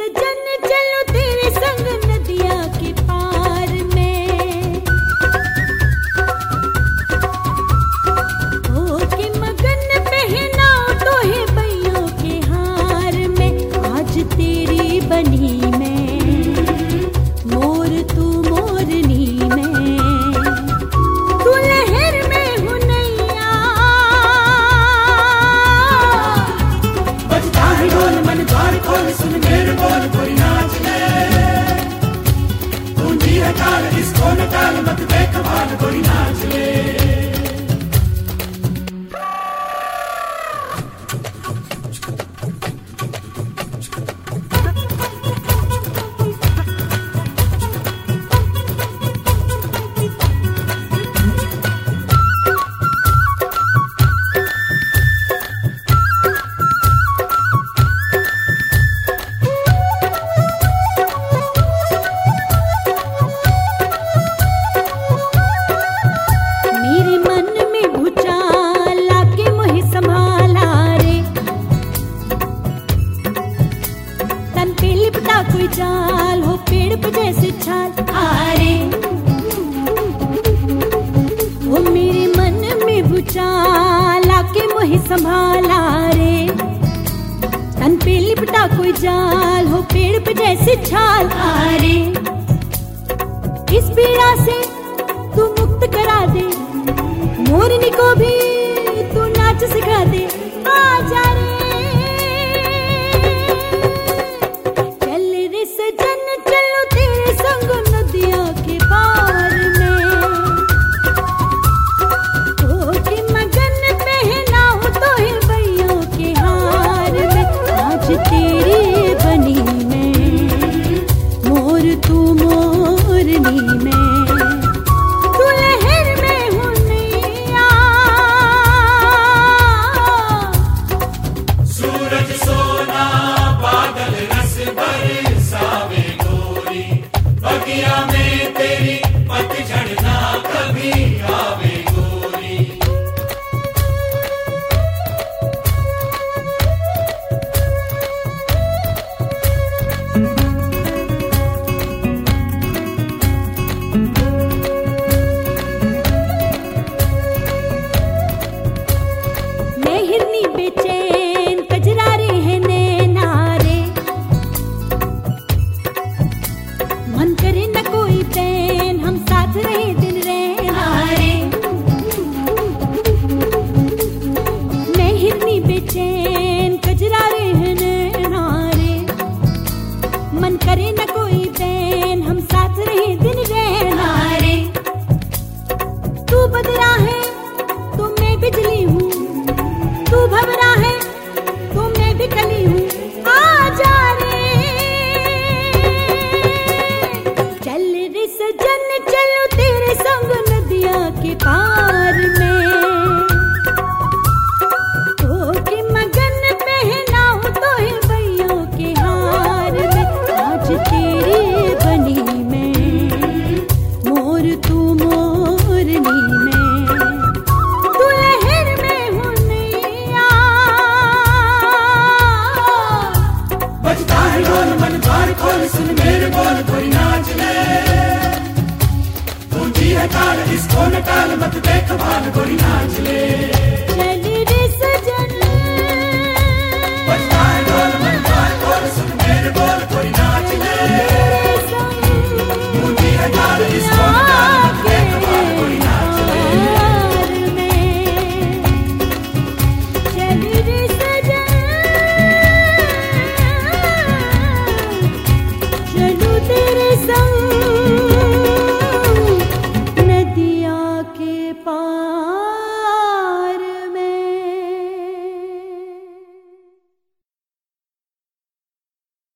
सजन चलो तेरे संग नदिया के पार में, हो के मगन पहनाओ तो है बैयों के हार में। आज तेरी बनी मैं मोर तू मोरनी में, तू लहर में हो नैया। बजता है ढोल मन द्वार खोल सुन मेरे बोल कोई नाच ले, गूंजी है ताल इसको न टाल मत देख भाल कोई नाच ले। मेरे मन में भूचाल आके मोहे संभाला रे, तन पे लिपटा कोई जाल हो पेड़ पे जैसे छाल आरे। वो मेरे मन में भूचाल आके मोहे संभाला रे, तन पे लिपटा कोई जाल हो पेड़ पे जैसे छाल आरे। इस पीड़ा से तू मुक्त करा दे, मोरनी को भी तू नाच सिखा दे। आजा रे चल रे सजन चलो तेरे संग नदिया के पार में, हो के मगन पहनाओ तो है बैयों के हार में। आज तेरी बनी मैं मोर तू मोरनी में, तू लहर में हो नैया। सूरज सोना बादल रस बरसावे गोरी, बगिया में तेरी पतझड़ ना कभी आवे गोरी। मैं हिरनी बेचैन कजरारे है नैना रे, मन करे न कोई बैन हम साथ रहे दिन रहना रे। मैं हिरनी बेचैन कजरारे है नैना रे, मन करे न कोई बैन हम साथ रहे दिन रहना रे। तू बदला है तो मैं बिजली हूँ, तू भंवरा है तो मैं भी कली हूँ। आजा रे चल रे सजन चलो तेरे संग नदिया के पार में, हो के मगन पहनाओ तो है बैयों के हार में। आज तेरी बनी मैं मोर तू मोरनी में, तू लहर में हो नैया। बजता है ढोल मन द्वार खोल सुन मेरे बोल कोई नाच ले, गूंजी है ताल इसको न टाल मत देख भाल कोई नाच ले। चल रे सजन बजता है ढोल मन द्वार खोल सुन मेरे बोल कोई नाच ले, तेरे संग गूंजी है ताल इसको न टाल मत देख भाल कोई नाच ले। हार में चल रे सजन चलो तेरे संग नदिया के पार।